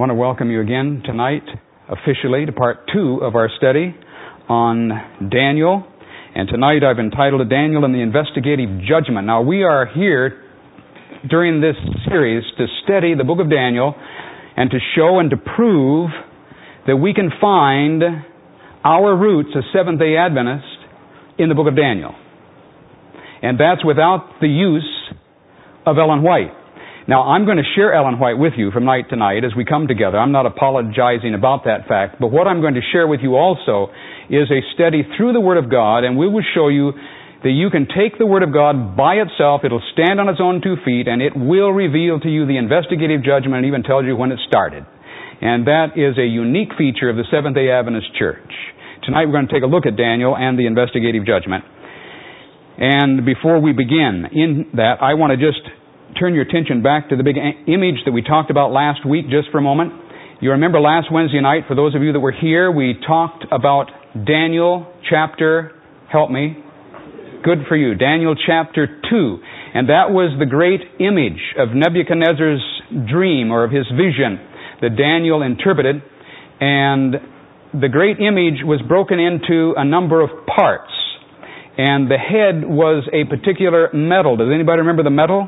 want to welcome you again tonight, officially, to part 2 of our study on Daniel. And tonight I've entitled it Daniel and the Investigative Judgment. Now we are here during this series to study the book of Daniel and to show and to prove that we can find our roots as Seventh-day Adventists in the book of Daniel. And that's without the use of Ellen White. Now, I'm going to share Ellen White with you from night to night as we come together. I'm not apologizing about that fact, but what I'm going to share with you also is a study through the Word of God, and we will show you that you can take the Word of God by itself, it'll stand on its own 2 feet, and it will reveal to you the investigative judgment and even tells you when it started. And that is a unique feature of the Seventh-day Adventist Church. Tonight we're going to take a look at Daniel and the investigative judgment. And before we begin in that, I want to just turn your attention back to the big image that we talked about last week just for a moment. You remember last Wednesday night, for those of you that were here, we talked about Daniel chapter, help me, good for you, Daniel chapter 2. And that was the great image of Nebuchadnezzar's dream or of his vision that Daniel interpreted. And the great image was broken into a number of parts. And the head was a particular metal. Does anybody remember the metal?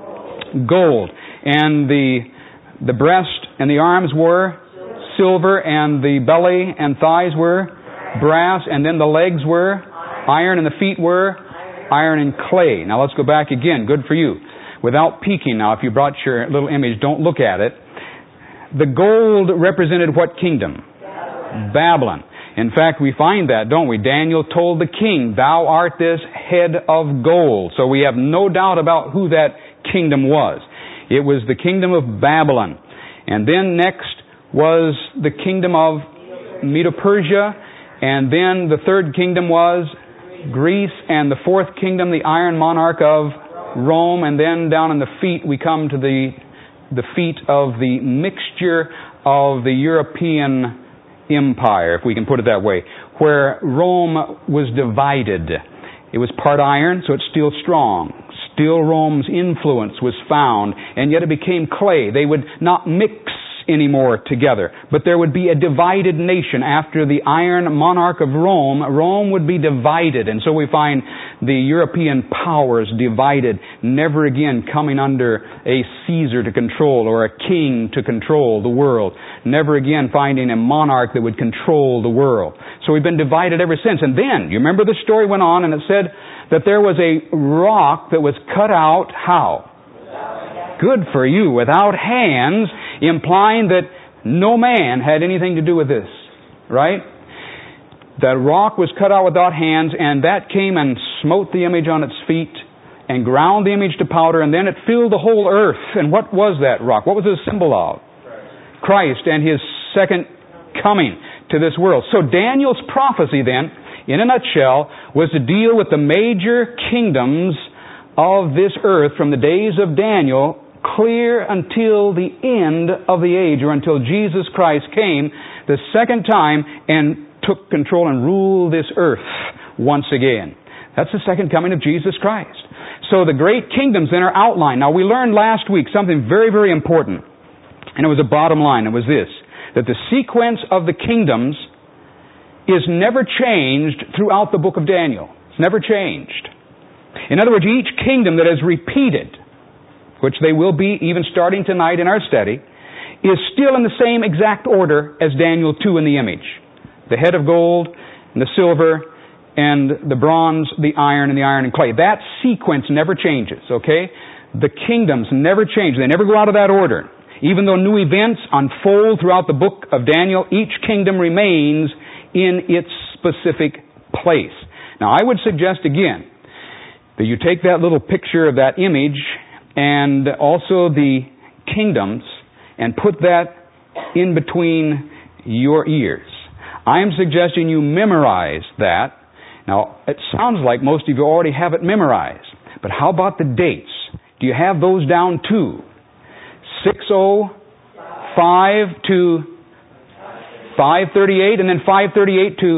Gold. And the breast and the arms were silver, and the belly and thighs were brass, and then the legs were iron, and the feet were iron and clay. Now let's go back again. Good for you. Without peeking now, if you brought your little image, don't look at it. The gold represented what kingdom? Babylon. In fact, we find that, don't we? Daniel told the king, "Thou art this head of gold." So we have no doubt about who that kingdom was. It was the kingdom of Babylon. And then next was the kingdom of Medo-Persia. And then the third kingdom was Greece. And the fourth kingdom, the iron monarch of Rome. And then down in the feet, we come to the feet of the mixture of the European empire, if we can put it that way, where Rome was divided. It was part iron, so it's still strong. Still Rome's influence was found, and yet it became clay. They would not mix anymore together, but there would be a divided nation. After the iron monarch of Rome, Rome would be divided, and so we find the European powers divided, never again coming under a Caesar to control or a king to control the world. Never again finding a monarch that would control the world. So we've been divided ever since. And then, you remember the story went on, and it said that there was a rock that was cut out, how? Good for you, without hands, implying that no man had anything to do with this, right? The rock was cut out without hands, and that came and smote the image on its feet and ground the image to powder, and then it filled the whole earth. And what was that rock? What was it a symbol of? Christ and His second coming to this world. So Daniel's prophecy then, in a nutshell, was to deal with the major kingdoms of this earth from the days of Daniel clear until the end of the age, or until Jesus Christ came the second time and took control and ruled this earth once again. That's the second coming of Jesus Christ. So the great kingdoms then are outlined. Now we learned last week something very, very important, and it was a bottom line. It was this, that the sequence of the kingdoms is never changed throughout the book of Daniel. It's never changed. In other words, each kingdom that is repeated, which they will be even starting tonight in our study, is still in the same exact order as Daniel 2 in the image. The head of gold, and the silver, and the bronze, the iron, and the iron and clay. That sequence never changes, okay? The kingdoms never change. They never go out of that order. Even though new events unfold throughout the book of Daniel, each kingdom remains in its specific place. Now, I would suggest again that you take that little picture of that image and also the kingdoms and put that in between your ears. I am suggesting you memorize that. Now, it sounds like most of you already have it memorized, but how about the dates? Do you have those down too? 605 to 538, and then 538 to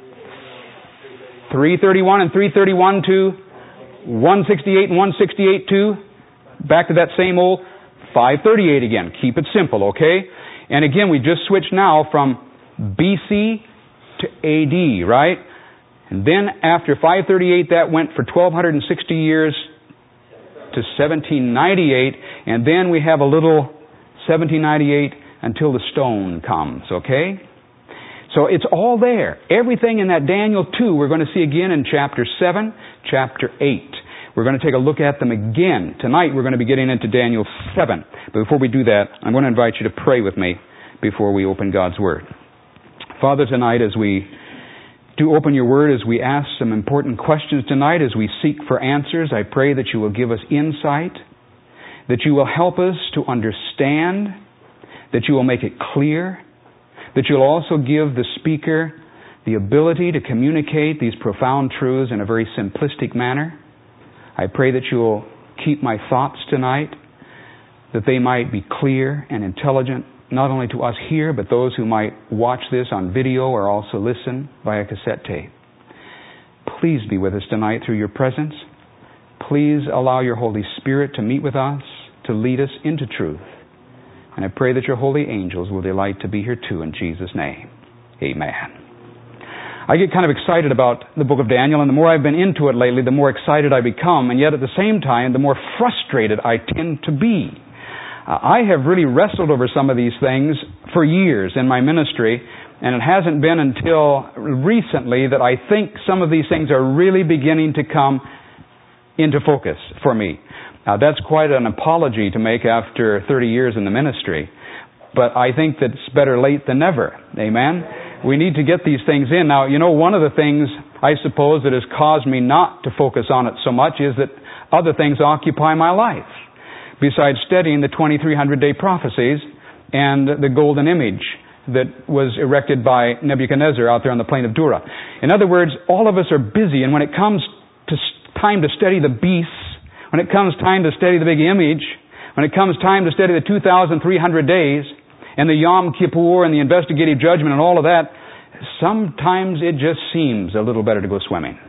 331, and 331 to 168, and 168 to back to that same old 538 again. Keep it simple, okay? And again, we just switched now from BC to AD, right? And then after 538, that went for 1,260 years to 1798. And then we have a little 1798 until the stone comes, okay? So it's all there. Everything in that Daniel 2 we're going to see again in chapter 7, chapter 8. We're going to take a look at them again. Tonight we're going to be getting into Daniel 7. But before we do that, I'm going to invite you to pray with me before we open God's Word. Father, tonight as we do open your Word, as we ask some important questions tonight, as we seek for answers, I pray that you will give us insight, that you will help us to understand, that you will make it clear, that you'll also give the speaker the ability to communicate these profound truths in a very simplistic manner. I pray that you'll keep my thoughts tonight, that they might be clear and intelligent, not only to us here, but those who might watch this on video or also listen via cassette tape. Please be with us tonight through your presence. Please allow your Holy Spirit to meet with us, to lead us into truth. And I pray that your holy angels will delight to be here too, in Jesus' name. Amen. I get kind of excited about the book of Daniel, and the more I've been into it lately, the more excited I become, and yet at the same time, the more frustrated I tend to be. I have really wrestled over some of these things for years in my ministry, and it hasn't been until recently that I think some of these things are really beginning to come into focus for me. Now, that's quite an apology to make after 30 years in the ministry, but I think that it's better late than never. Amen? We need to get these things in. Now, you know, one of the things, I suppose, that has caused me not to focus on it so much is that other things occupy my life, besides studying the 2300-day prophecies and the golden image that was erected by Nebuchadnezzar out there on the plain of Dura. In other words, all of us are busy, and when it comes to time to study the beasts, when it comes time to study the big image, when it comes time to study the 2,300 days, and the Yom Kippur and the investigative judgment and all of that, sometimes it just seems a little better to go swimming.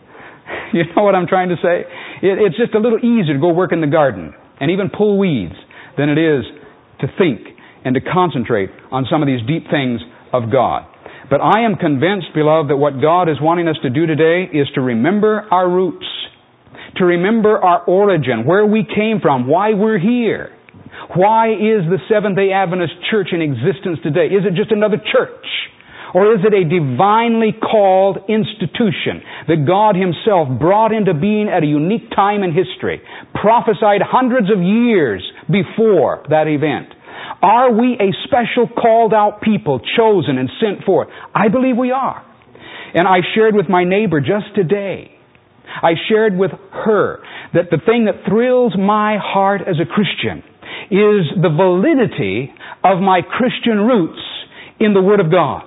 You know what I'm trying to say? It's just a little easier to go work in the garden and even pull weeds than it is to think and to concentrate on some of these deep things of God. But I am convinced, beloved, that what God is wanting us to do today is to remember our roots, to remember our origin, where we came from, why we're here. Why is the Seventh-day Adventist Church in existence today? Is it just another church? Or is it a divinely called institution that God Himself brought into being at a unique time in history, prophesied hundreds of years before that event? Are we a special called out people, chosen and sent forth? I believe we are. And I shared with my neighbor just today, I shared with her that the thing that thrills my heart as a Christian is the validity of my Christian roots in the Word of God.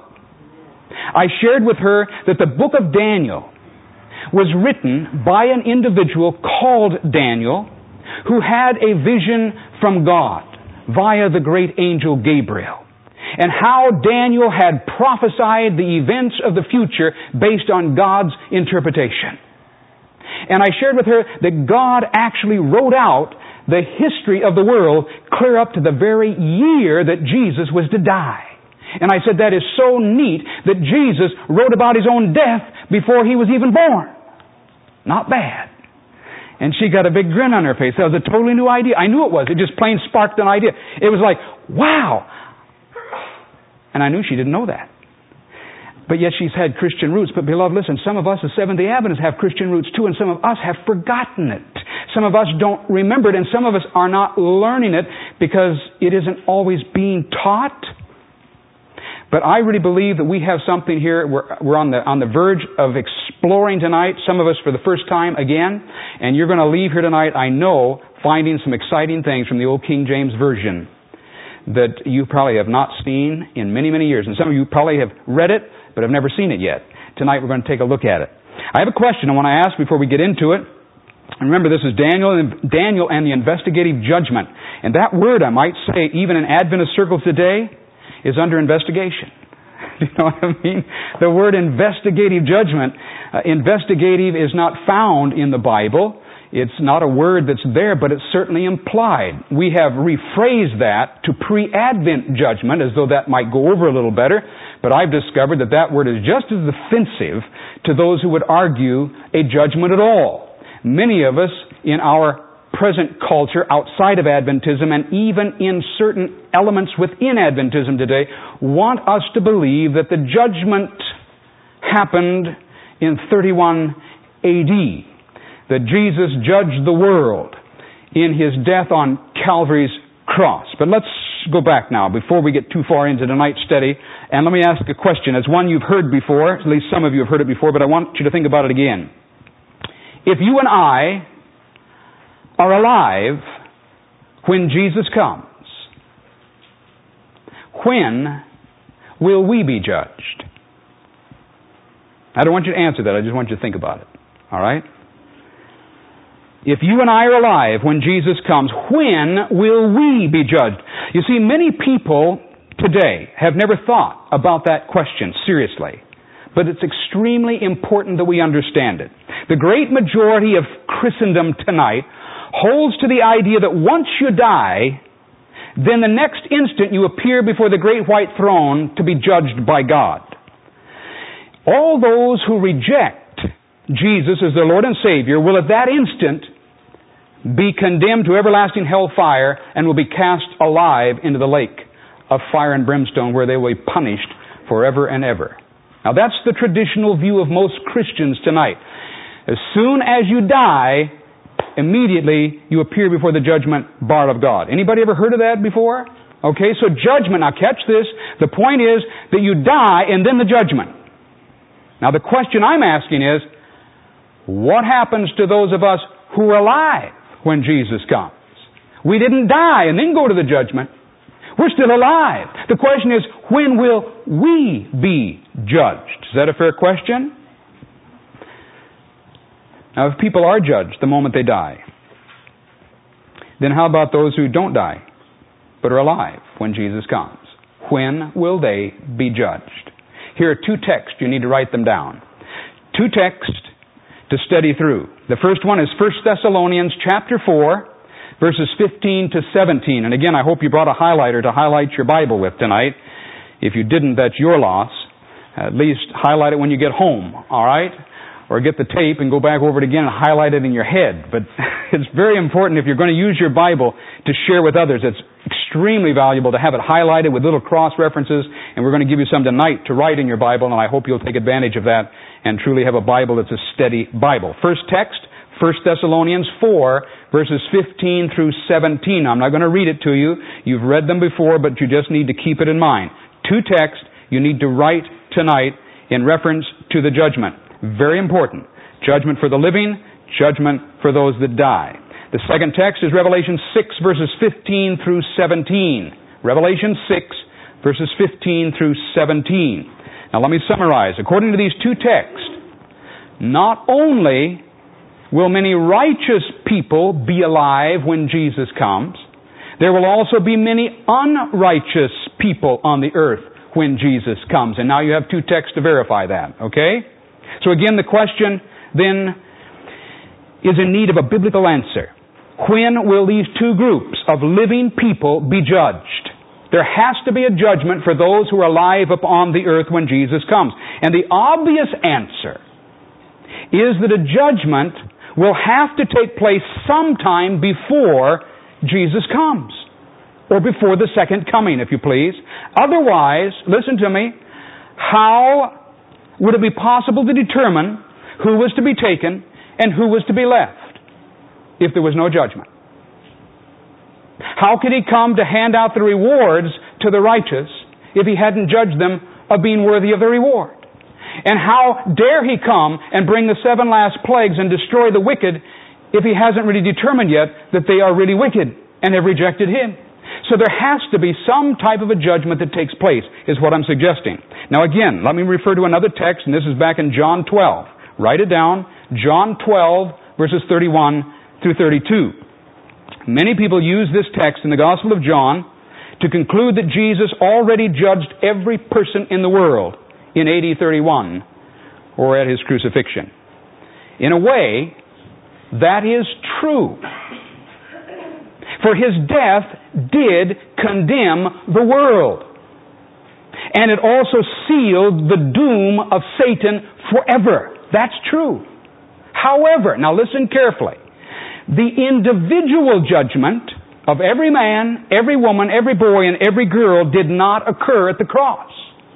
I shared with her that the book of Daniel was written by an individual called Daniel who had a vision from God via the great angel Gabriel, and how Daniel had prophesied the events of the future based on God's interpretation. And I shared with her that God actually wrote out the history of the world clear up to the very year that Jesus was to die. And I said that is so neat that Jesus wrote about His own death before He was even born. Not bad. And she got a big grin on her face. That was a totally new idea. I knew it was. It just plain sparked an idea. It was like, wow! And I knew she didn't know that. But yet she's had Christian roots. But beloved, listen, some of us as Seventh-day Adventists have Christian roots too, and some of us have forgotten it. Some of us don't remember it, and some of us are not learning it because it isn't always being taught. But I really believe that we have something here we're on the verge of exploring tonight, some of us for the first time again, and you're going to leave here tonight, I know, finding some exciting things from the old King James Version that you probably have not seen in many, many years. And some of you probably have read it, but have never seen it yet. Tonight we're going to take a look at it. I have a question I want to ask before we get into it. And remember, this is Daniel and the investigative judgment. And that word, I might say, even in Adventist circles today, is under investigation. Do you know what I mean? The word investigative judgment, investigative is not found in the Bible. It's not a word that's there, but it's certainly implied. We have rephrased that to pre-Advent judgment, as though that might go over a little better, but I've discovered that that word is just as offensive to those who would argue a judgment at all. Many of us in our present culture, outside of Adventism, and even in certain elements within Adventism today, want us to believe that the judgment happened in 31 A.D., that Jesus judged the world in His death on Calvary's cross. But let's go back now, before we get too far into tonight's study, and let me ask a question. It's one you've heard before, at least some of you have heard it before, but I want you to think about it again. If you and I are alive when Jesus comes, when will we be judged? I don't want you to answer that. I just want you to think about it. All right? If you and I are alive when Jesus comes, when will we be judged? You see, many people today have never thought about that question seriously. But it's extremely important that we understand it. The great majority of Christendom tonight holds to the idea that once you die, then the next instant you appear before the great white throne to be judged by God. All those who reject Jesus as their Lord and Savior will at that instant be condemned to everlasting hellfire and will be cast alive into the lake of fire and brimstone, where they will be punished forever and ever. Now that's the traditional view of most Christians tonight. As soon as you die, immediately you appear before the judgment bar of God. Anybody ever heard of that before? Okay, so judgment, now catch this, the point is that you die and then the judgment. Now the question I'm asking is, what happens to those of us who are alive when Jesus comes? We didn't die and then go to the judgment. We're still alive. The question is, when will we be judged? Is that a fair question? Now, if people are judged the moment they die, then how about those who don't die but are alive when Jesus comes? When will they be judged? Here are two texts. You need to write them down. Two texts to study through. The first one is 1 Thessalonians chapter 4, verses 15 to 17. And again, I hope you brought a highlighter to highlight your Bible with tonight. If you didn't, that's your loss. At least highlight it when you get home, all right? Or get the tape and go back over it again and highlight it in your head. But it's very important, if you're going to use your Bible to share with others, it's extremely valuable to have it highlighted with little cross references, and we're going to give you some tonight to write in your Bible, and I hope you'll take advantage of that and truly have a Bible that's a steady Bible. First text, 1 Thessalonians 4, verses 15 through 17. I'm not going to read it to you. You've read them before, but you just need to keep it in mind. Two texts you need to write tonight in reference to the judgment. Very important. Judgment for the living, judgment for those that die. The second text is Revelation 6, verses 15 through 17. Revelation 6, verses 15 through 17. Now let me summarize. According to these two texts, not only will many righteous people be alive when Jesus comes, there will also be many unrighteous people on the earth when Jesus comes. And now you have two texts to verify that, okay? So again, the question then is in need of a biblical answer. When will these two groups of living people be judged? There has to be a judgment for those who are alive upon the earth when Jesus comes. And the obvious answer is that a judgment will have to take place sometime before Jesus comes. Or before the second coming, if you please. Otherwise, listen to me, how would it be possible to determine who was to be taken and who was to be left if there was no judgment? How could He come to hand out the rewards to the righteous if He hadn't judged them of being worthy of the reward? And how dare He come and bring the 7 last plagues and destroy the wicked if He hasn't really determined yet that they are really wicked and have rejected Him? So there has to be some type of a judgment that takes place, is what I'm suggesting. Now again, let me refer to another text, and this is back in John 12. Write it down. John 12, verses 31 through 32. Many people use this text in the Gospel of John to conclude that Jesus already judged every person in the world in AD 31 or at His crucifixion. In a way, that is true. For his death did condemn the world. And it also sealed the doom of Satan forever. That's true. However, now listen carefully. The individual judgment of every man, every woman, every boy, and every girl did not occur at the cross.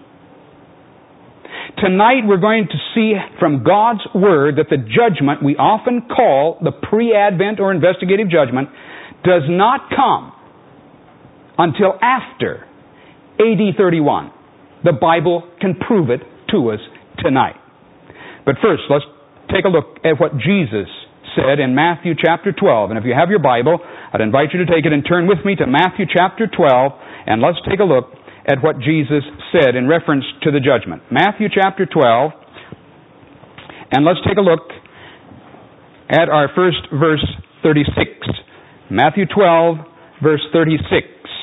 Tonight we're going to see from God's Word that the judgment we often call the pre-advent or investigative judgment does not come until after AD 31. The Bible can prove it to us tonight. But first, let's take a look at what Jesus said in Matthew chapter 12. And if you have your Bible, I'd invite you to take it and turn with me to Matthew chapter 12, and let's take a look at what Jesus said in reference to the judgment. Matthew chapter 12, and let's take a look at our first verse 36. Matthew 12, verse 36.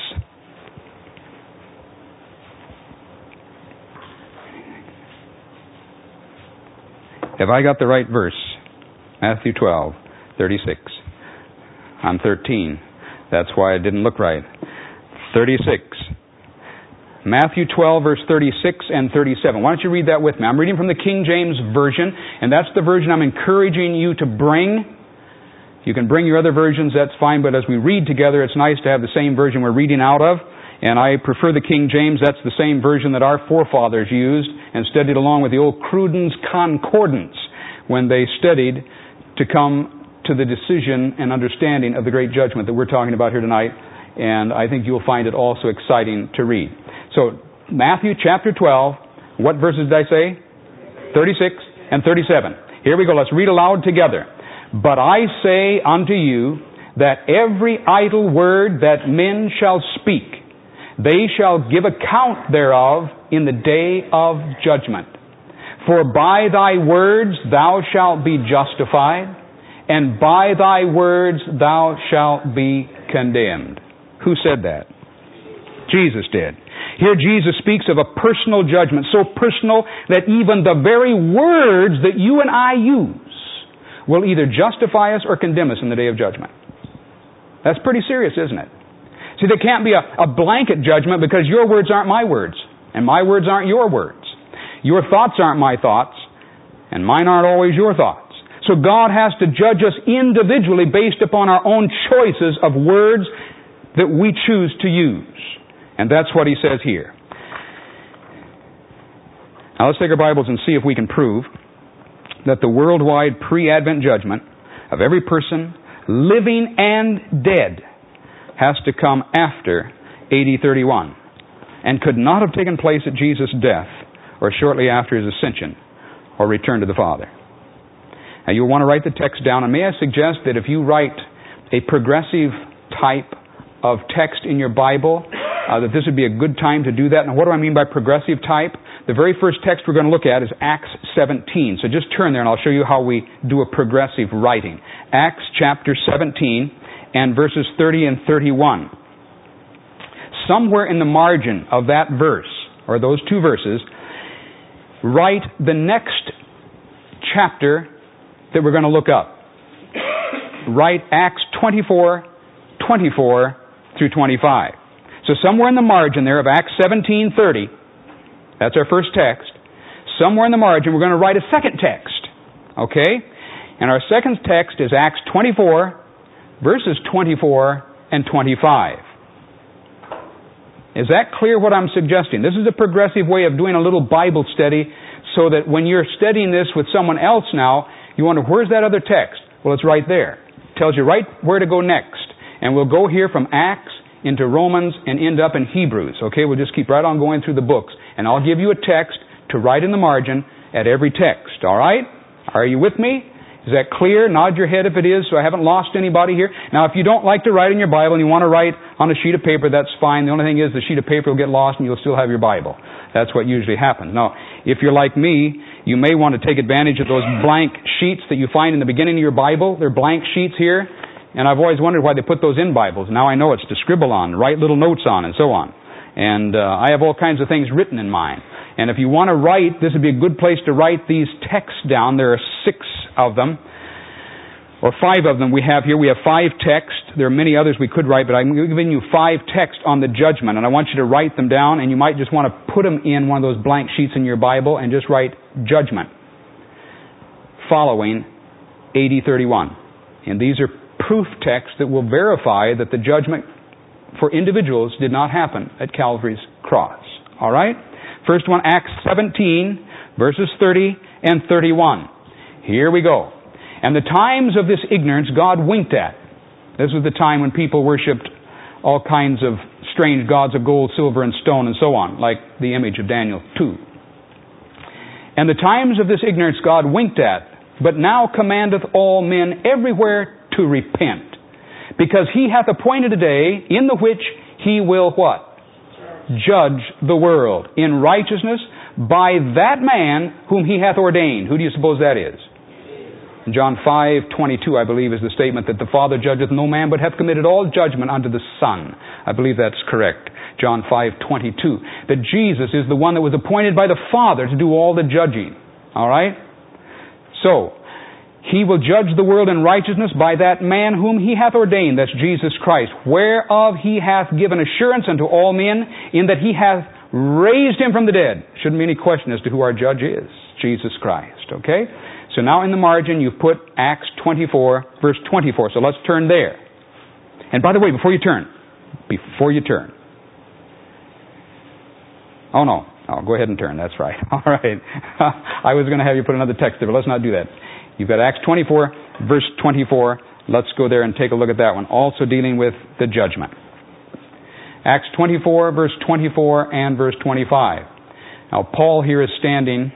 Have I got the right verse? Matthew 12, 36. I'm 13. That's why it didn't look right. 36. Matthew 12, verse 36 and 37. Why don't you read that with me? I'm reading from the King James Version, and that's the version I'm encouraging you to bring. You can bring your other versions, that's fine, but as we read together, it's nice to have the same version we're reading out of. And I prefer the King James. That's the same version that our forefathers used and studied along with the old Cruden's Concordance when they studied to come to the decision and understanding of the great judgment that we're talking about here tonight. And I think you'll find it also exciting to read. So, Matthew chapter 12, what verses did I say? 36 and 37. Here we go. Let's read aloud together. But I say unto you that every idle word that men shall speak, they shall give account thereof in the day of judgment. For by thy words thou shalt be justified, and by thy words thou shalt be condemned. Who said that? Jesus did. Here Jesus speaks of a personal judgment, so personal that even the very words that you and I use will either justify us or condemn us in the day of judgment. That's pretty serious, isn't it? See, there can't be a blanket judgment because your words aren't my words, and my words aren't your words. Your thoughts aren't my thoughts, and mine aren't always your thoughts. So God has to judge us individually based upon our own choices of words that we choose to use. And that's what he says here. Now let's take our Bibles and see if we can prove that the worldwide pre-Advent judgment of every person, living and dead, has to come after AD 31 and could not have taken place at Jesus' death or shortly after his ascension or return to the Father. Now you'll want to write the text down, and may I suggest that if you write a progressive type of text in your Bible, that this would be a good time to do that. Now what do I mean by progressive type? The very first text we're going to look at is Acts 17. So just turn there and I'll show you how we do a progressive writing. Acts chapter 17 and verses 30 and 31. Somewhere in the margin of that verse, or those two verses, write the next chapter that we're going to look up. Write Acts 24 through 25. So somewhere in the margin there of Acts 17:30, that's our first text. Somewhere in the margin we're going to write a second text. Okay? And our second text is Acts 24, verses 24 and 25. Is that clear what I'm suggesting? This is a progressive way of doing a little Bible study so that when you're studying this with someone else now, you wonder, where's that other text? Well, it's right there. It tells you right where to go next. And we'll go here from Acts into Romans and end up in Hebrews. Okay, we'll just keep right on going through the books. And I'll give you a text to write in the margin at every text. All right? Are you with me? Is that clear? Nod your head if it is, so I haven't lost anybody here. Now, if you don't like to write in your Bible and you want to write on a sheet of paper, that's fine. The only thing is the sheet of paper will get lost and you'll still have your Bible. That's what usually happens. Now, if you're like me, you may want to take advantage of those blank sheets that you find in the beginning of your Bible. They're blank sheets here. And I've always wondered why they put those in Bibles. Now I know it's to scribble on, write little notes on, and so on. And I have all kinds of things written in mine. And if you want to write, this would be a good place to write these texts down. There are 6 of them, or 5 of them we have here. We have 5 texts. There are many others we could write, but I'm giving you 5 texts on the judgment, and I want you to write them down, and you might just want to put them in one of those blank sheets in your Bible and just write judgment following AD 31. And these are proof texts that will verify that the judgment for individuals did not happen at Calvary's cross. All right? First one, Acts 17, verses 30 and 31. Here we go. And the times of this ignorance God winked at. This was the time when people worshipped all kinds of strange gods of gold, silver, and stone, and so on, like the image of Daniel 2. And the times of this ignorance God winked at, but now commandeth all men everywhere to repent, because he hath appointed a day in the which he will what? Judge the world in righteousness by that man whom he hath ordained. Who do you suppose that is? John 5:22, I believe, is the statement that the Father judgeth no man, but hath committed all judgment unto the Son. I believe that's correct. John 5:22. That Jesus is the one that was appointed by the Father to do all the judging. All right? So, he will judge the world in righteousness by that man whom he hath ordained, that's Jesus Christ, whereof he hath given assurance unto all men, in that he hath raised him from the dead. Shouldn't be any question as to who our judge is. Jesus Christ. Okay? So now in the margin you've put Acts 24, verse 24. So let's turn there. And by the way, before you turn. Oh no. Oh, go ahead and turn. That's right. All right. I was going to have you put another text there, but let's not do that. You've got Acts 24, verse 24. Let's go there and take a look at that one. Also dealing with the judgment. Acts 24, verse 24 and verse 25. Now, Paul here is standing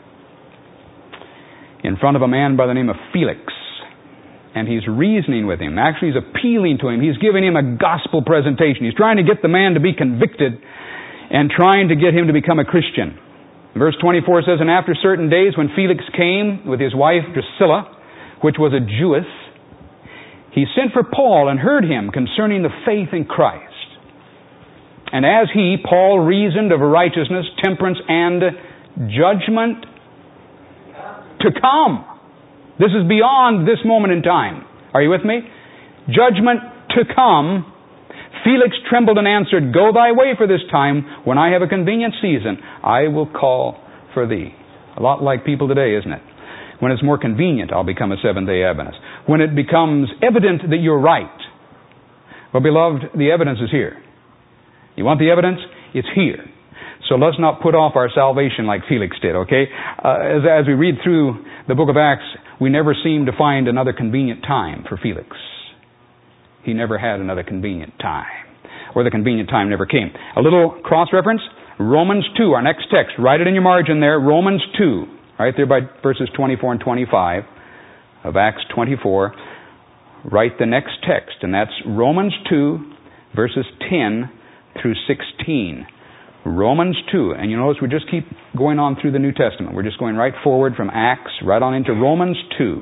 in front of a man by the name of Felix. And he's reasoning with him. Actually, he's appealing to him. He's giving him a gospel presentation. He's trying to get the man to be convicted and trying to get him to become a Christian. Verse 24 says, And after certain days, when Felix came with his wife Drusilla, which was a Jewess, he sent for Paul and heard him concerning the faith in Christ. And as he, Paul, reasoned of righteousness, temperance, and judgment to come. This is beyond this moment in time. Are you with me? Judgment to come. Felix trembled and answered, Go thy way for this time. When I have a convenient season, I will call for thee. A lot like people today, isn't it? When it's more convenient, I'll become a Seventh-day Adventist. When it becomes evident that you're right. Well, beloved, the evidence is here. You want the evidence? It's here. So let's not put off our salvation like Felix did, okay? As we read through the book of Acts, we never seem to find another convenient time for Felix. He never had another convenient time. Or the convenient time never came. A little cross-reference. Romans 2, our next text. Write it in your margin there. Romans 2. Right there by verses 24 and 25 of Acts 24. Write the next text. And that's Romans 2, verses 10 through 16. Romans 2. And you notice we just keep going on through the New Testament. We're just going right forward from Acts, right on into Romans 2.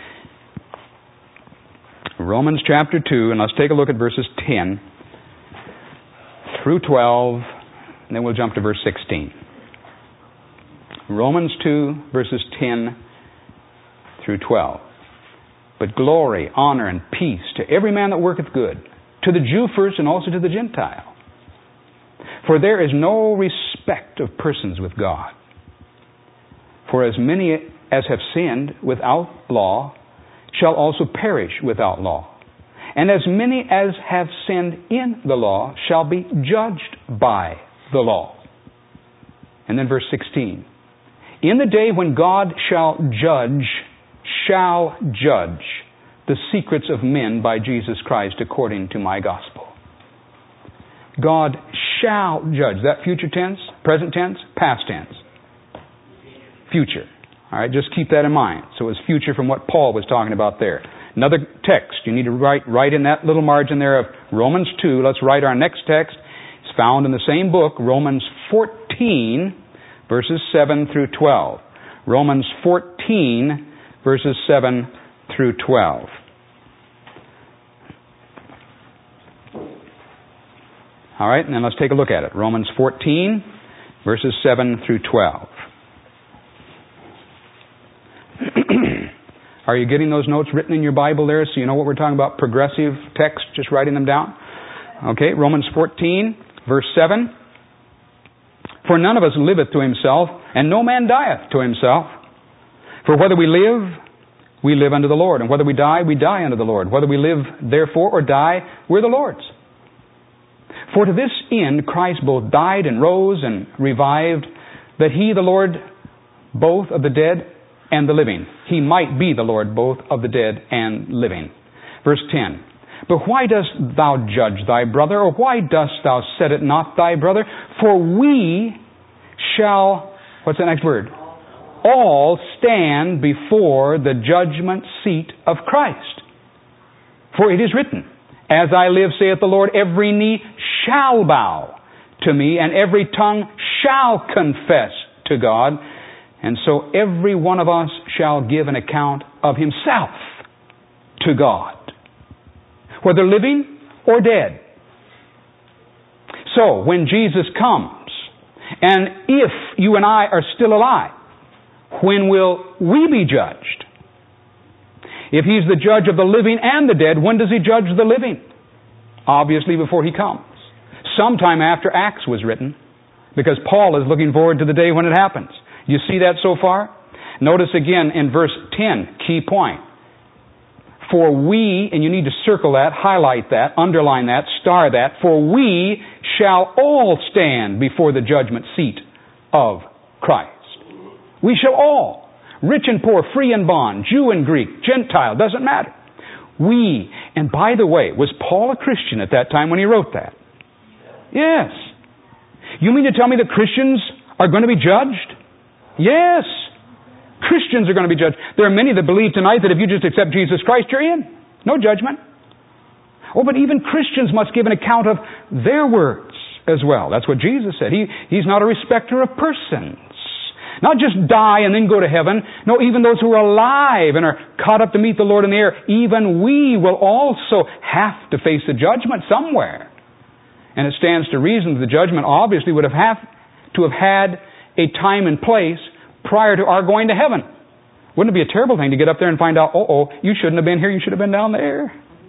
Romans chapter 2, and let's take a look at verses 10 through 12, and then we'll jump to verse 16. Romans 2, verses 10 through 12. But glory, honor, and peace to every man that worketh good, to the Jew first and also to the Gentile. For there is no respect of persons with God. For as many as have sinned without law shall also perish without law. And as many as have sinned in the law shall be judged by the law. And then verse 16. In the day when God shall judge the secrets of men by Jesus Christ according to my gospel. God shall judge. That future tense, present tense, past tense. Future. All right, just keep that in mind. So it's future from what Paul was talking about there. Another text. You need to write in that little margin there of Romans 2. Let's write our next text. It's found in the same book, Romans 14, verses 7 through 12. Romans 14, verses 7 through 12. All right, and then let's take a look at it. Romans 14, verses 7 through 12. Are you getting those notes written in your Bible there so you know what we're talking about? Progressive text, just writing them down. Okay, Romans 14, verse 7. For none of us liveth to himself, and no man dieth to himself. For whether we live unto the Lord. And whether we die unto the Lord. Whether we live therefore or die, we're the Lord's. For to this end Christ both died and rose and revived, that He, the Lord, both of the dead and the living. He might be the Lord both of the dead and living. Verse 10. But why dost thou judge thy brother, or why dost thou set it not thy brother? For we shall, what's the next word? All stand before the judgment seat of Christ. For it is written, As I live, saith the Lord, every knee shall bow to me, and every tongue shall confess to God. And so every one of us shall give an account of himself to God, whether living or dead. So, when Jesus comes, and if you and I are still alive, when will we be judged? If He's the judge of the living and the dead, when does He judge the living? Obviously before He comes. Sometime after Acts was written, because Paul is looking forward to the day when it happens. You see that so far? Notice again in verse 10, key point. For we, and you need to circle that, highlight that, underline that, star that, for we shall all stand before the judgment seat of Christ. We shall all, rich and poor, free and bond, Jew and Greek, Gentile, doesn't matter. We, and by the way, was Paul a Christian at that time when he wrote that? Yes. You mean to tell me that Christians are going to be judged? Yes. Christians are going to be judged. There are many that believe tonight that if you just accept Jesus Christ, you're in. No judgment. Oh, but even Christians must give an account of their words as well. That's what Jesus said. He's not a respecter of persons. Not just die and then go to heaven. No, even those who are alive and are caught up to meet the Lord in the air, even we will also have to face the judgment somewhere. And it stands to reason that the judgment obviously would have to have had a time and place prior to our going to heaven. Wouldn't it be a terrible thing to get up there and find out, you shouldn't have been here, you should have been down there?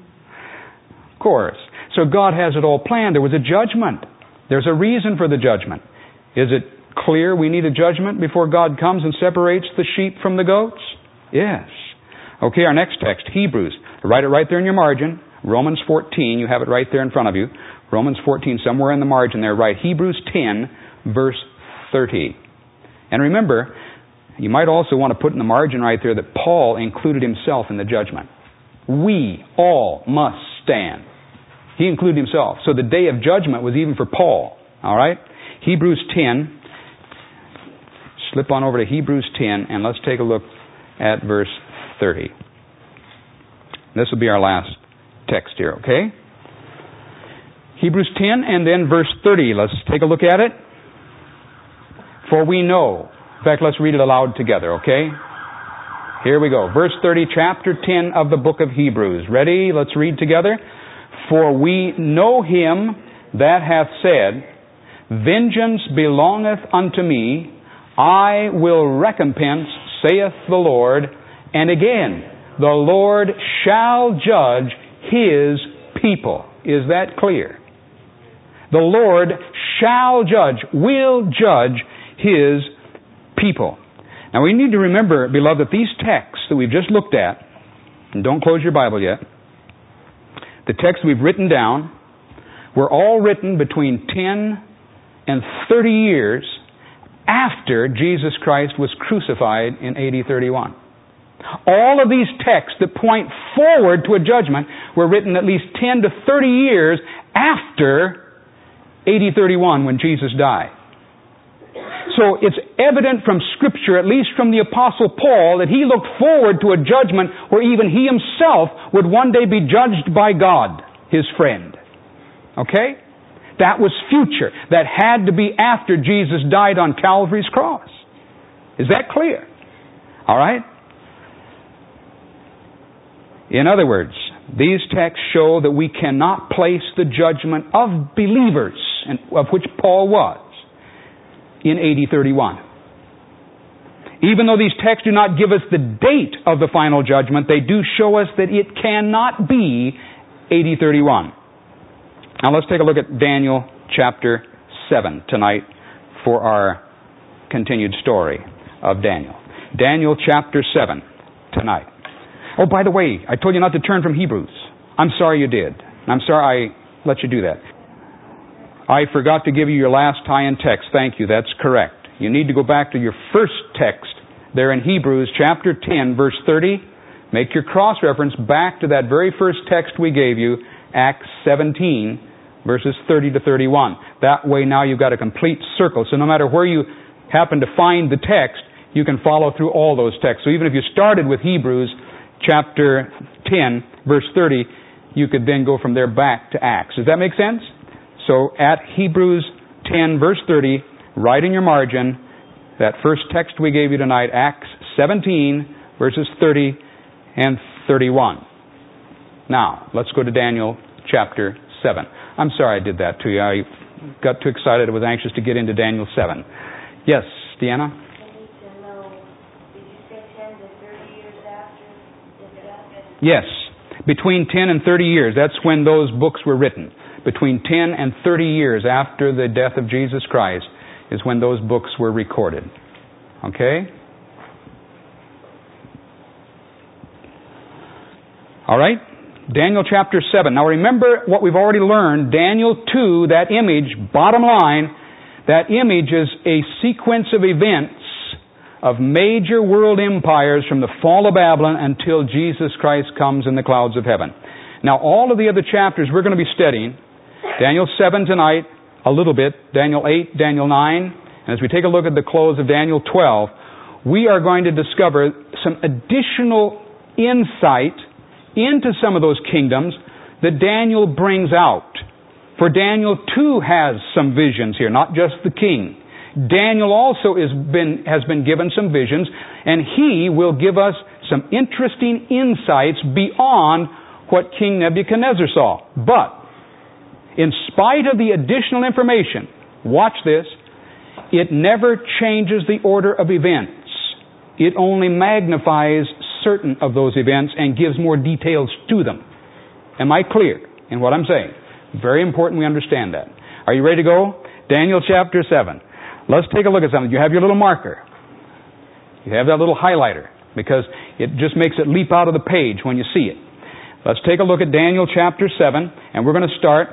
Of course. So God has it all planned. There was a judgment. There's a reason for the judgment. Is it clear we need a judgment before God comes and separates the sheep from the goats? Yes. Okay, our next text, Hebrews. Write it right there in your margin. Romans 14, you have it right there in front of you. Romans 14, somewhere in the margin there, write Hebrews 10, verse 30. And remember, you might also want to put in the margin right there that Paul included himself in the judgment. We all must stand. He included himself. So the day of judgment was even for Paul. All right? Hebrews 10. Slip on over to Hebrews 10 and let's take a look at verse 30. This will be our last text here, okay? Hebrews 10 and then verse 30. Let's take a look at it. For we know. In fact, let's read it aloud together, okay? Here we go. Verse 30, chapter 10 of the book of Hebrews. Ready? Let's read together. For we know Him that hath said, Vengeance belongeth unto me, I will recompense, saith the Lord. And again, the Lord shall judge His people. Is that clear? The Lord shall judge, will judge His people. Now we need to remember, beloved, that these texts that we've just looked at, and don't close your Bible yet, the texts we've written down were all written between 10 and 30 years after Jesus Christ was crucified in AD 31. All of these texts that point forward to a judgment were written at least 10 to 30 years after AD 31 when Jesus died. So it's evident from Scripture, at least from the Apostle Paul, that he looked forward to a judgment where even he himself would one day be judged by God, his friend. Okay? That was future. That had to be after Jesus died on Calvary's cross. Is that clear? All right? In other words, these texts show that we cannot place the judgment of believers, of which Paul was, in AD 31. Even though these texts do not give us the date of the final judgment, they do show us that it cannot be AD 31. Now let's take a look at Daniel chapter 7 tonight for our continued story of Daniel. Daniel chapter 7 tonight. Oh, by the way, I told you not to turn from Hebrews. I'm sorry you did. I'm sorry I let you do that. I forgot to give you your last tie-in text. Thank you. That's correct. You need to go back to your first text there in Hebrews chapter 10, verse 30. Make your cross-reference back to that very first text we gave you, Acts 17, verses 30 to 31. That way now you've got a complete circle. So no matter where you happen to find the text, you can follow through all those texts. So even if you started with Hebrews chapter 10, verse 30, you could then go from there back to Acts. Does that make sense? So at Hebrews 10, verse 30, right in your margin, that first text we gave you tonight, Acts 17, verses 30 and 31. Now, let's go to Daniel chapter 7. I'm sorry I did that to you. I got too excited. I was anxious to get into Daniel 7. Yes, Deanna? I need to know, did you say 10 to 30 years after the death? Yes. Between 10 and 30 years. That's when those books were written. Between 10 and 30 years after the death of Jesus Christ is when those books were recorded. Okay? All right? Daniel chapter 7. Now remember what we've already learned. Daniel 2, that image, bottom line, that image is a sequence of events of major world empires from the fall of Babylon until Jesus Christ comes in the clouds of heaven. Now all of the other chapters we're going to be studying, Daniel 7 tonight, a little bit, Daniel 8, Daniel 9, and as we take a look at the close of Daniel 12, we are going to discover some additional insight into some of those kingdoms that Daniel brings out. For Daniel too has some visions here, not just the king. Daniel also has been given some visions, and he will give us some interesting insights beyond what King Nebuchadnezzar saw. But in spite of the additional information, watch this, it never changes the order of events. It only magnifies certain of those events and gives more details to them. Am I clear in what I'm saying? Very important we understand that. Are you ready to go? Daniel chapter 7. Let's take a look at something. You have your little marker. You have that little highlighter because it just makes it leap out of the page when you see it. Let's take a look at Daniel chapter 7, and we're going to start.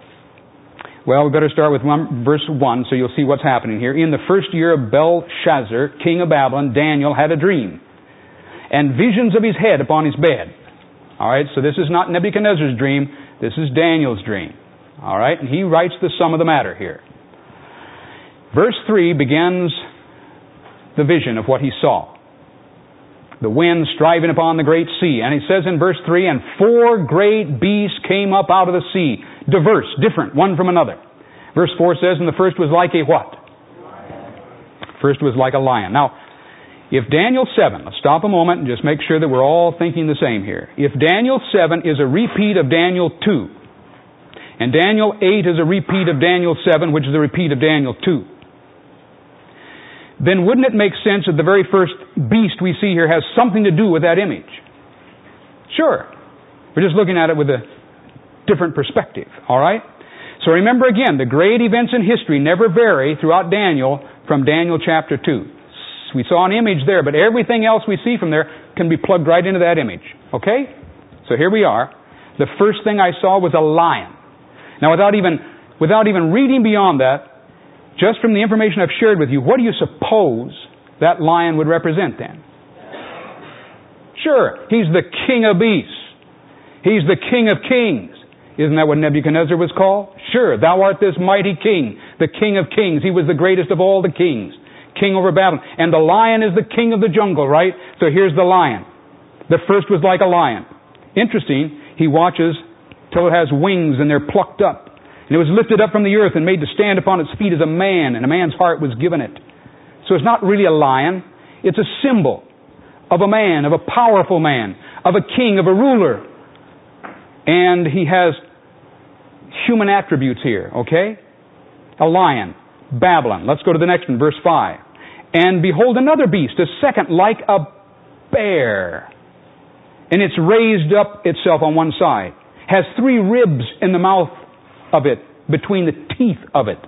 Well, we better start with verse 1 so you'll see what's happening here. In the first year of Belshazzar, king of Babylon, Daniel had a dream and visions of his head upon his bed. All right, so this is not Nebuchadnezzar's dream. This is Daniel's dream. All right, and he writes the sum of the matter here. Verse 3 begins the vision of what he saw. The wind striving upon the great sea. And it says in verse 3, and 4 great beasts came up out of the sea, diverse, different, one from another. Verse 4 says, and the first was like a what? First was like a lion. Now, if Daniel 7, let's stop a moment and just make sure that we're all thinking the same here. If Daniel 7 is a repeat of Daniel 2, and Daniel 8 is a repeat of Daniel 7, which is a repeat of Daniel 2, then wouldn't it make sense that the very first beast we see here has something to do with that image? Sure. We're just looking at it with a different perspective, all right? So remember again, the great events in history never vary throughout Daniel from Daniel chapter 2. We saw an image there, but everything else we see from there can be plugged right into that image. Okay? So here we are. The first thing I saw was a lion. Now without even reading beyond that, just from the information I've shared with you, what do you suppose that lion would represent then? Sure, he's the king of beasts. He's the king of kings. Isn't that what Nebuchadnezzar was called? Sure, thou art this mighty king, the king of kings. He was the greatest of all the kings, king over Babylon. And the lion is the king of the jungle, right? So here's the lion. The first was like a lion. Interesting, he watches till it has wings and they're plucked up. And it was lifted up from the earth and made to stand upon its feet as a man, and a man's heart was given it. So it's not really a lion. It's a symbol of a man, of a powerful man, of a king, of a ruler. And he has human attributes here, okay? A lion, Babylon. Let's go to the next one, verse 5. And behold, another beast, a second, like a bear. And it's raised up itself on one side. Has 3 ribs in the mouth of it, between the teeth of it.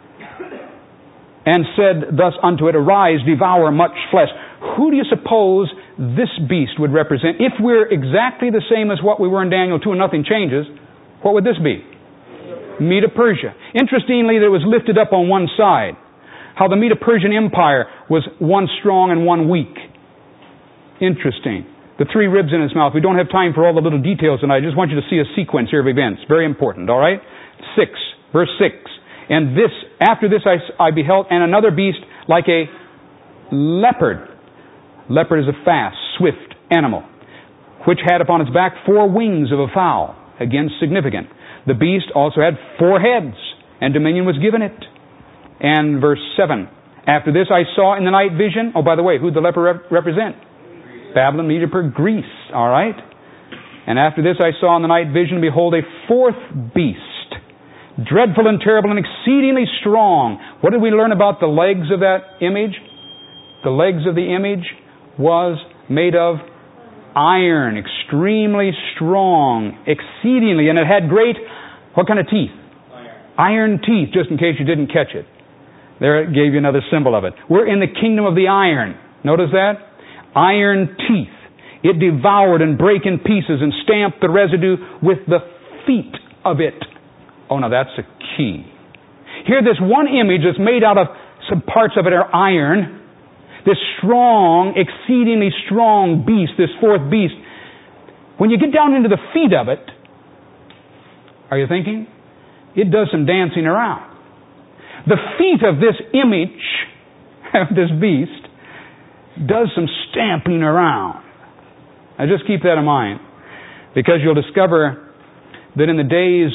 And said thus unto it, Arise, devour much flesh. Who do you suppose this beast would represent? If we're exactly the same as what we were in Daniel 2 and nothing changes, what would this be? Medo-Persia. Interestingly, that it was lifted up on one side. How the Medo-Persian Empire was one strong and one weak. Interesting. The 3 ribs in his mouth. We don't have time for all the little details tonight. I just want you to see a sequence here of events. Very important, all right? 6, verse 6. And this, after this I beheld, and another beast like a leopard. Leopard is a fast, swift animal, which had upon its back 4 wings of a fowl. Again, significant. The beast also had 4 heads, and dominion was given it. And verse 7. After this I saw in the night vision, oh, by the way, who did the leopard represent? Babylon, Medo-Persia, Greece, all right? And after this I saw in the night vision, behold, a 4th beast, dreadful and terrible and exceedingly strong. What did we learn about the legs of that image? The legs of the image was made of iron, extremely strong, exceedingly, and it had great, what kind of teeth? Iron teeth, just in case you didn't catch it. There it gave you another symbol of it. We're in the kingdom of the iron. Notice that? Iron teeth. It devoured and brake in pieces and stamped the residue with the feet of it. Oh, now that's a key. Here, this one image that's made out of some parts of it are iron. This strong, exceedingly strong beast, this 4th beast. When you get down into the feet of it, are you thinking? It does some dancing around. The feet of this image, of this beast, does some stamping around. Now just keep that in mind, because you'll discover that in the days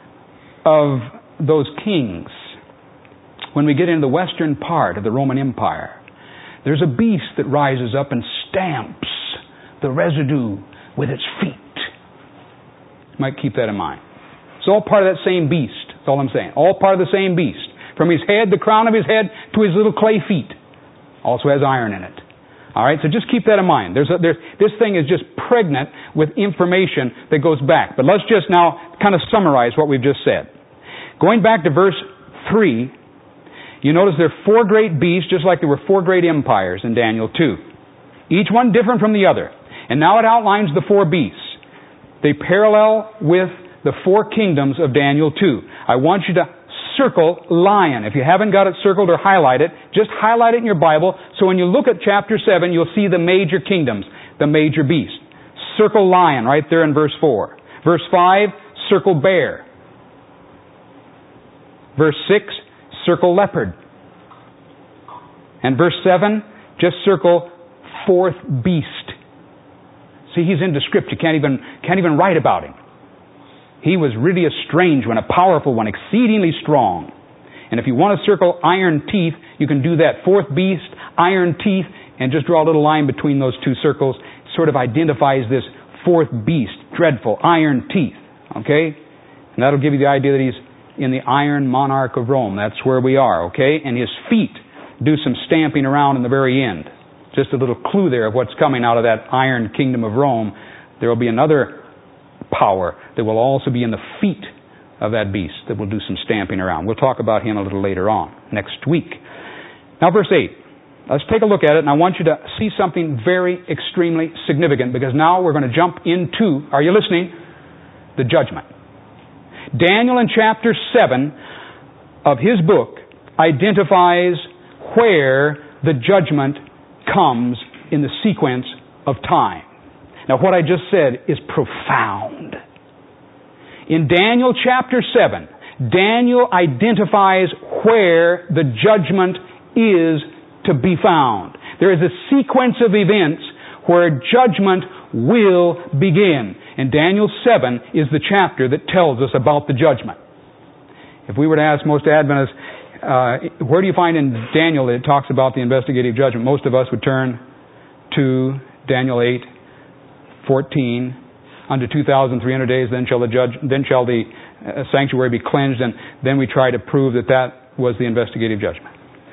of those kings, when we get into the western part of the Roman Empire, there's a beast that rises up and stamps the residue with its feet. You might keep that in mind. It's all part of that same beast. That's all I'm saying. All part of the same beast. From his head, the crown of his head, to his little clay feet. Also has iron in it. All right, so just keep that in mind. This thing is just pregnant with information that goes back. But let's just now kind of summarize what we've just said. Going back to verse 3, you notice there are 4 great beasts, just like there were 4 great empires in Daniel 2. Each one different from the other. And now it outlines the 4 beasts. They parallel with the 4 kingdoms of Daniel 2. I want you to circle lion. If you haven't got it circled or highlighted, just highlight it in your Bible, so when you look at chapter 7, you'll see the major kingdoms, the major beast. Circle lion right there in verse 4. Verse 5, circle bear. Verse 6, circle leopard. And verse 7, just circle 4th beast. See, he's into script. You can't even write about him. He was really a strange one, a powerful one, exceedingly strong. And if you want to circle iron teeth, you can do that. 4th beast, iron teeth, and just draw a little line between those 2 circles. Sort of identifies this 4th beast, dreadful, iron teeth. Okay? And that'll give you the idea that he's in the iron monarch of Rome. That's where we are, okay? And his feet do some stamping around in the very end. Just a little clue there of what's coming out of that iron kingdom of Rome. There will be another power that will also be in the feet of that beast that will do some stamping around. We'll talk about him a little later on, next week. Now verse 8. Let's take a look at it, and I want you to see something very extremely significant, because now we're going to jump into, are you listening? The judgment. Daniel in chapter 7 of his book identifies where the judgment comes in the sequence of time. Now, what I just said is profound. In Daniel chapter 7, Daniel identifies where the judgment is to be found. There is a sequence of events where judgment will begin. And Daniel 7 is the chapter that tells us about the judgment. If we were to ask most Adventists, where do you find in Daniel that it talks about the investigative judgment? Most of us would turn to Daniel 8:14. Unto 2,300 days, then shall the sanctuary be cleansed, and then we try to prove that was the investigative judgment.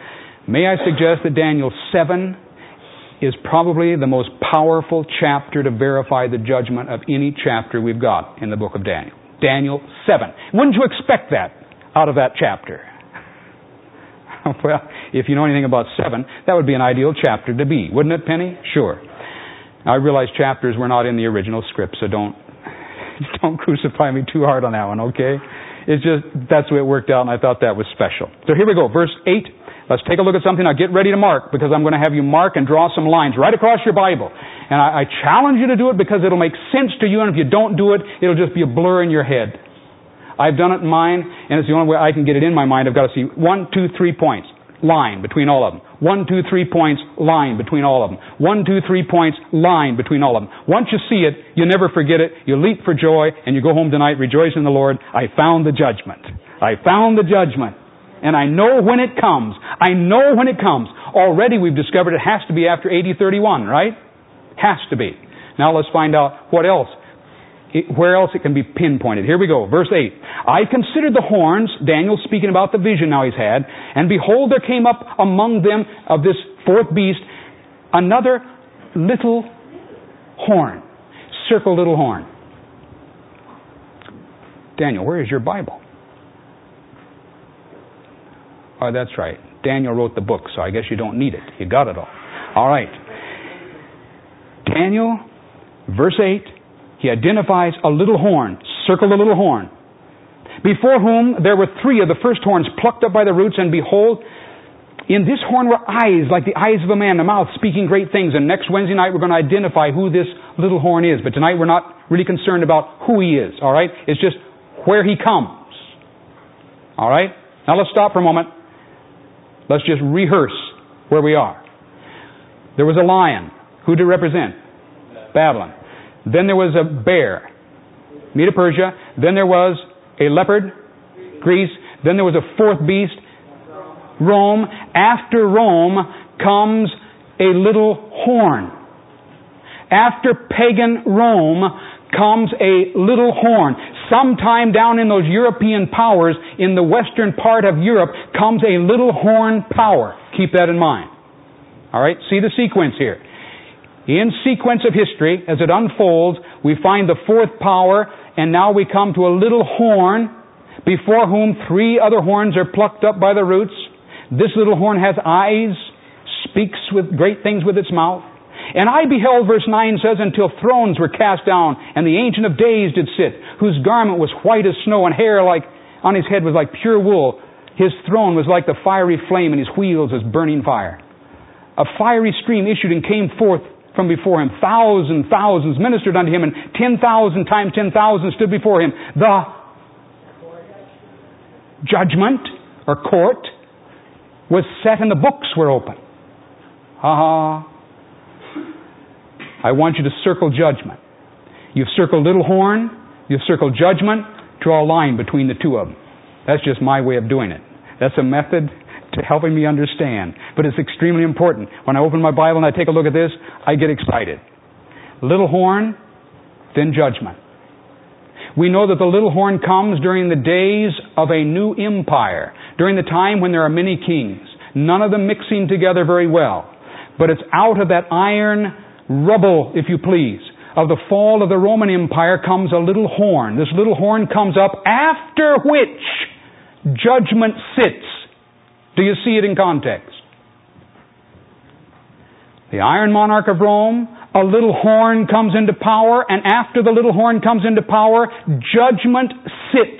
May I suggest that Daniel 7 is probably the most powerful chapter to verify the judgment of any chapter we've got in the book of Daniel. Daniel 7. Wouldn't you expect that out of that chapter? Well, if you know anything about 7, that would be an ideal chapter to be. Wouldn't it, Penny? Sure. I realize chapters were not in the original script, so don't crucify me too hard on that one, okay? It's just, that's the way it worked out, and I thought that was special. So here we go, verse 8. Let's take a look at something. Now get ready to mark, because I'm going to have you mark and draw some lines right across your Bible. And I challenge you to do it because it'll make sense to you, and if you don't do it, it'll just be a blur in your head. I've done it in mine, and it's the only way I can get it in my mind. I've got to see 1, 2, 3 points. Line between all of them. 1, 2, 3 points, line between all of them. 1, 2, 3 points, line between all of them. Once you see it, you never forget it. You leap for joy, and you go home tonight rejoicing in the Lord. I found the judgment. I found the judgment. And I know when it comes. I know when it comes. Already we've discovered it has to be after AD 31, right? Has to be. Now let's find out what else. Where else it can be pinpointed. Here we go. Verse 8. I considered the horns, Daniel speaking about the vision now he's had, and behold, there came up among them of this fourth beast another little horn. Circle little horn. Daniel, where is your Bible? Oh, that's right. Daniel wrote the book, so I guess you don't need it. You got it all. All right. Daniel, verse 8. He identifies a little horn. Circle the little horn. Before whom there were 3 of the first horns plucked up by the roots, and behold, in this horn were eyes like the eyes of a man, a mouth speaking great things. And next Wednesday night we're going to identify who this little horn is. But tonight we're not really concerned about who he is. All right? It's just where he comes. All right? Now let's stop for a moment. Let's just rehearse where we are. There was a lion. Who did it represent? Babylon. Then there was a bear, Medo-Persia. Then there was a leopard, Greece. Then there was a fourth beast, Rome. After Rome comes a little horn. After pagan Rome comes a little horn. Sometime down in those European powers, in the western part of Europe, comes a little horn power. Keep that in mind. All right? See the sequence here. In sequence of history, as it unfolds, we find the fourth power, and now we come to a little horn, before whom 3 other horns are plucked up by the roots. This little horn has eyes, speaks with great things with its mouth. And I beheld, verse 9 says, until thrones were cast down, and the Ancient of Days did sit, whose garment was white as snow, and hair like on his head was like pure wool. His throne was like the fiery flame, and his wheels as burning fire. A fiery stream issued and came forth from before him. Thousands ministered unto him, and 10,000 times 10,000 stood before him. The judgment or court was set, and the books were open. I want you to circle judgment. You've circled little horn. You've circled judgment. Draw a line between the 2 of them. That's just my way of doing it. That's a method to helping me understand. But it's extremely important. When I open my Bible and I take a look at this, I get excited. Little horn, then judgment. We know that the little horn comes during the days of a new empire, during the time when there are many kings, none of them mixing together very well. But it's out of that iron rubble, if you please, of the fall of the Roman Empire comes a little horn. This little horn comes up, after which judgment sits. Do you see it in context? The iron monarch of Rome, a little horn comes into power, and after the little horn comes into power, judgment sits.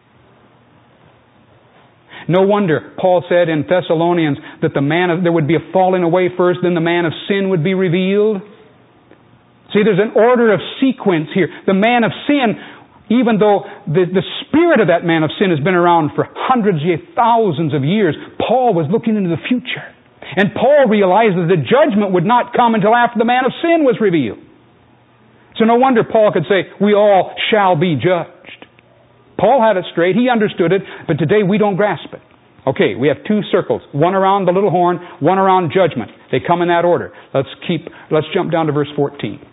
No wonder Paul said in Thessalonians that there would be a falling away first, then the man of sin would be revealed. See, there's an order of sequence here. The man of sin, even though the spirit of that man of sin has been around for hundreds, yea, thousands of years, Paul was looking into the future. And Paul realized that the judgment would not come until after the man of sin was revealed. So no wonder Paul could say, we all shall be judged. Paul had it straight. He understood it. But today we don't grasp it. Okay, we have 2 circles. One around the little horn, one around judgment. They come in that order. Let's jump down to verse 14.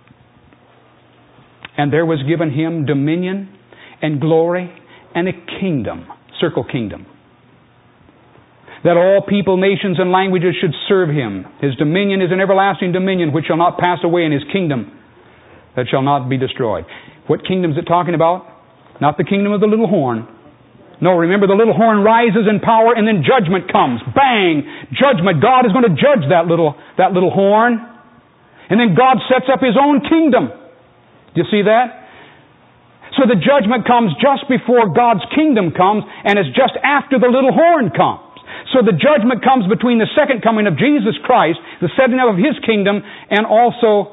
And there was given him dominion and glory and a kingdom. Circle kingdom. that all people, nations, and languages should serve Him. His dominion is an everlasting dominion which shall not pass away, in His kingdom that shall not be destroyed. What kingdom is it talking about? Not the kingdom of the little horn. No, remember, the little horn rises in power and then judgment comes. Bang! Judgment. God is going to judge that little horn. And then God sets up His own kingdom. Do you see that? So the judgment comes just before God's kingdom comes, and it's just after the little horn comes. So the judgment comes between the second coming of Jesus Christ, the setting up of His kingdom, and also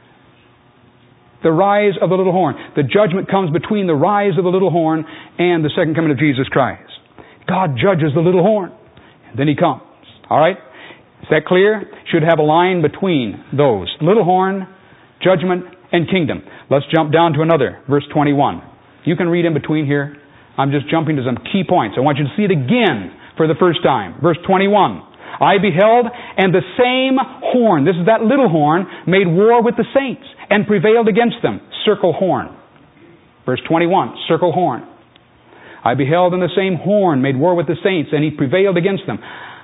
the rise of the little horn. The judgment comes between the rise of the little horn and the second coming of Jesus Christ. God judges the little horn. And then He comes. All right? Is that clear? Should have a line between those. Little horn, judgment, and kingdom. Let's jump down to another. Verse 21. You can read in between here. I'm just jumping to some key points. I want you to see it again for the first time. Verse 21. I beheld, and the same horn, this is that little horn, made war with the saints, and prevailed against them. Circle horn. Verse 21, circle horn. I beheld, and the same horn made war with the saints, and he prevailed against them.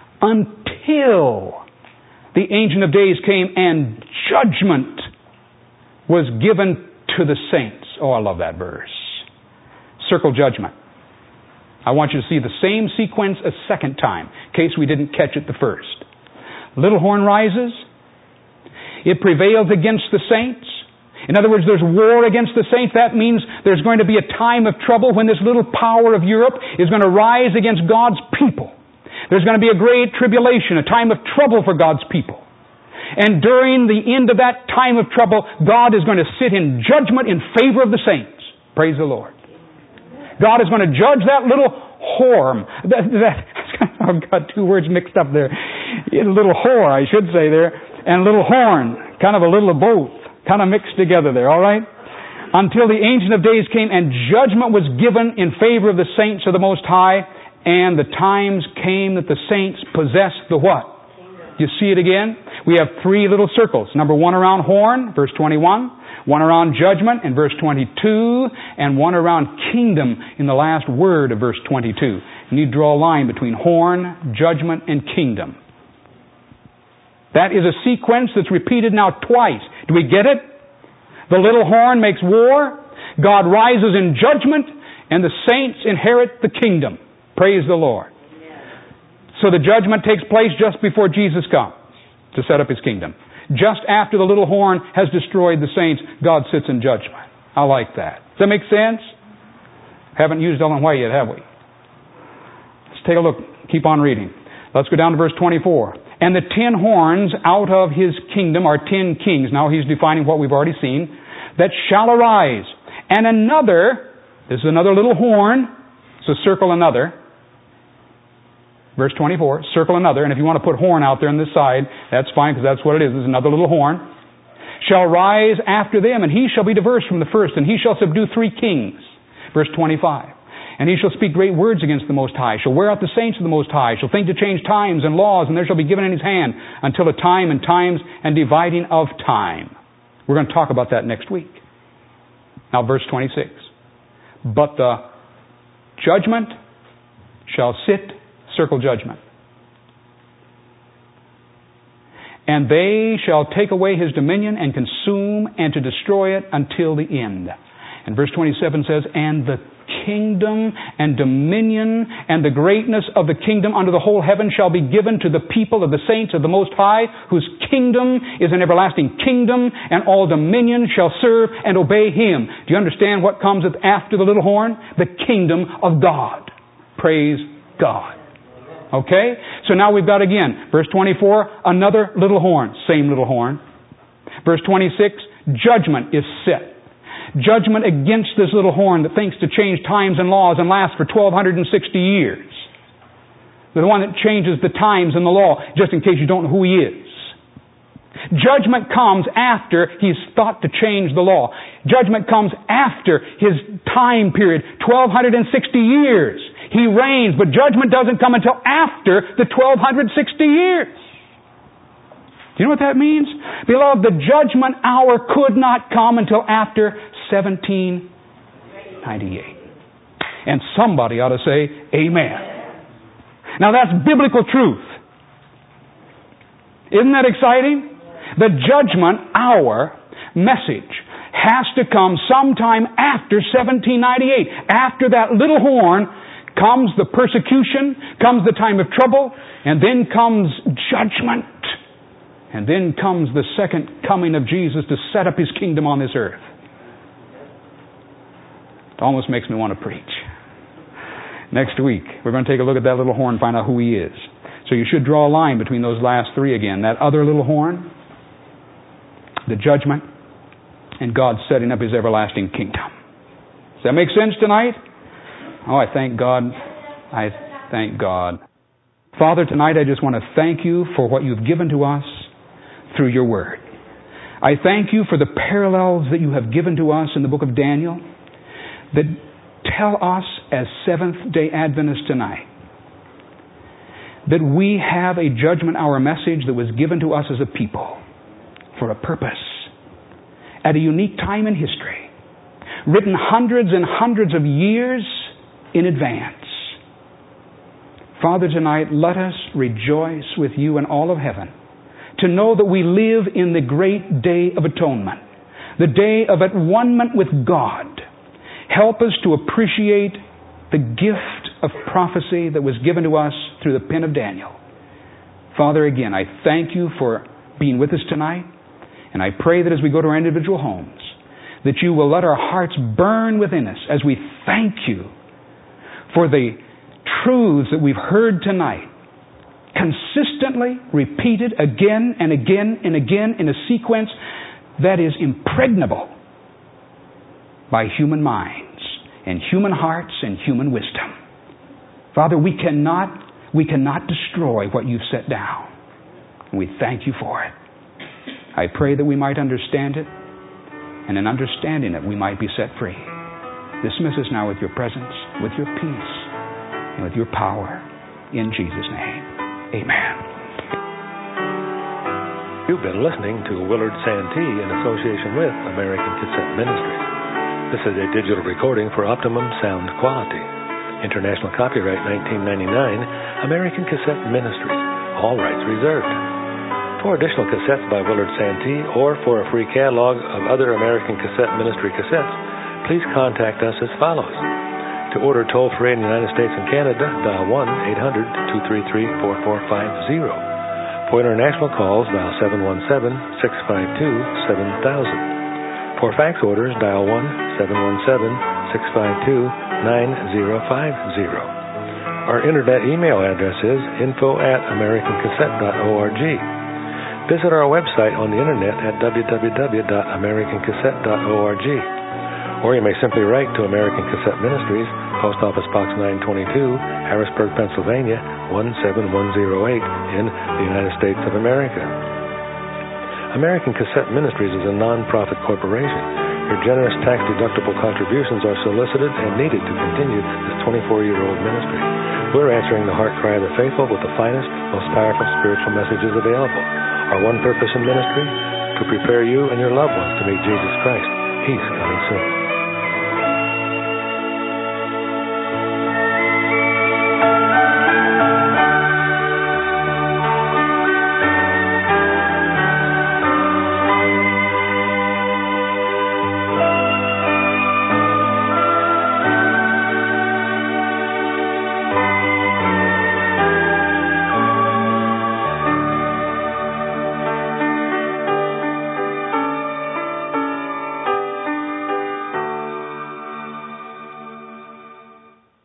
Until the Ancient of Days came, and judgment was given to the saints. Oh, I love that verse. Circle judgment. I want you to see the same sequence a second time, in case we didn't catch it the first. Little horn rises. It prevails against the saints. In other words, there's war against the saints. That means there's going to be a time of trouble when this little power of Europe is going to rise against God's people. There's going to be a great tribulation, a time of trouble for God's people. And during the end of that time of trouble, God is going to sit in judgment in favor of the saints. Praise the Lord. God is going to judge that little horn. I've got two words mixed up there. A little whore, I should say there, and a little horn. Kind of a little of both. Kind of mixed together there, all right? Until the Ancient of Days came and judgment was given in favor of the saints of the Most High, and the times came that the saints possessed the what? You see it again? We have three little circles. Number one around horn, verse 21. One around judgment in verse 22, and one around kingdom in the last word of verse 22. You need to draw a line between horn, judgment, and kingdom. That is a sequence that's repeated now twice. Do we get it? The little horn makes war, God rises in judgment, and the saints inherit the kingdom. Praise the Lord. So the judgment takes place just before Jesus comes to set up His kingdom. Just after the little horn has destroyed the saints, God sits in judgment. I like that. Does that make sense? Haven't used Ellen White yet, have we? Let's take a look. Keep on reading. Let's go down to verse 24. And the 10 horns out of His kingdom are 10 kings. Now He's defining what we've already seen. That shall arise. And another, this is another little horn, so circle another. Verse 24, circle another, and if you want to put horn out there on this side, that's fine, because that's what it is. It's another little horn. Shall rise after them, and he shall be diverse from the first, and he shall subdue 3 kings. Verse 25. And he shall speak great words against the Most High, shall wear out the saints of the Most High, shall think to change times and laws, and there shall be given in his hand until a time and times and dividing of time. We're going to talk about that next week. Now verse 26. But the judgment shall sit, circle judgment. And they shall take away his dominion and consume and to destroy it until the end. And verse 27 says, and the kingdom and dominion and the greatness of the kingdom under the whole heaven shall be given to the people of the saints of the Most High, whose kingdom is an everlasting kingdom, and all dominion shall serve and obey him. Do you understand what comes after the little horn? The kingdom of God. Praise God. Okay? So now we've got again, verse 24, another little horn. Same little horn. Verse 26, judgment is set. Judgment against this little horn that thinks to change times and laws and lasts for 1,260 years. The one that changes the times and the law, just in case you don't know who he is. Judgment comes after he's thought to change the law. Judgment comes after his time period, 1,260 years. He reigns, but judgment doesn't come until after the 1,260 years. Do you know what that means? Beloved, the judgment hour could not come until after 1798. And somebody ought to say, amen. Now that's biblical truth. Isn't that exciting? The judgment hour message has to come sometime after 1798. After that little horn comes the persecution, comes the time of trouble, and then comes judgment. And then comes the second coming of Jesus to set up His kingdom on this earth. It almost makes me want to preach. Next week, we're going to take a look at that little horn and find out who He is. So you should draw a line between those last three again. That other little horn, the judgment, and God setting up His everlasting kingdom. Does that make sense tonight? Oh, I thank God. I thank God. Father, tonight I just want to thank You for what You've given to us through Your Word. I thank You for the parallels that You have given to us in the book of Daniel that tell us as Seventh-day Adventists tonight that we have a judgment hour message that was given to us as a people for a purpose at a unique time in history, written hundreds and hundreds of years in advance. Father, tonight let us rejoice with You and all of heaven to know that we live in the great day of atonement, the day of at-one-ment with God. Help us to appreciate the gift of prophecy that was given to us through the pen of Daniel. Father, again, I thank You for being with us tonight, and I pray that as we go to our individual homes, that You will let our hearts burn within us as we thank You for the truths that we've heard tonight, consistently repeated again and again and again in a sequence that is impregnable by human minds and human hearts and human wisdom. Father, we cannot destroy what You've set down. And we thank You for it. I pray that we might understand it, and in understanding it, we might be set free. Dismiss us now with Your presence, with Your peace, and with Your power. In Jesus' name, amen. You've been listening to Willard Santee in association with American Cassette Ministries. This is a digital recording for optimum sound quality. International copyright 1999, American Cassette Ministries. All rights reserved. For additional cassettes by Willard Santee or for a free catalog of other American Cassette Ministry cassettes, please contact us as follows. To order toll-free in the United States and Canada, dial 1-800-233-4450. For international calls, dial 717-652-7000. For fax orders, dial 1-717-652-9050. Our internet email address is info@americancassette.org. Visit our website on the internet at www.americancassette.org. Or you may simply write to American Cassette Ministries, Post Office Box 922, Harrisburg, Pennsylvania, 17108 in the United States of America. American Cassette Ministries is a non-profit corporation. Your generous tax-deductible contributions are solicited and needed to continue this 24-year-old ministry. We're answering the heart cry of the faithful with the finest, most powerful spiritual messages available. Our one purpose in ministry? To prepare you and your loved ones to meet Jesus Christ. He's coming soon.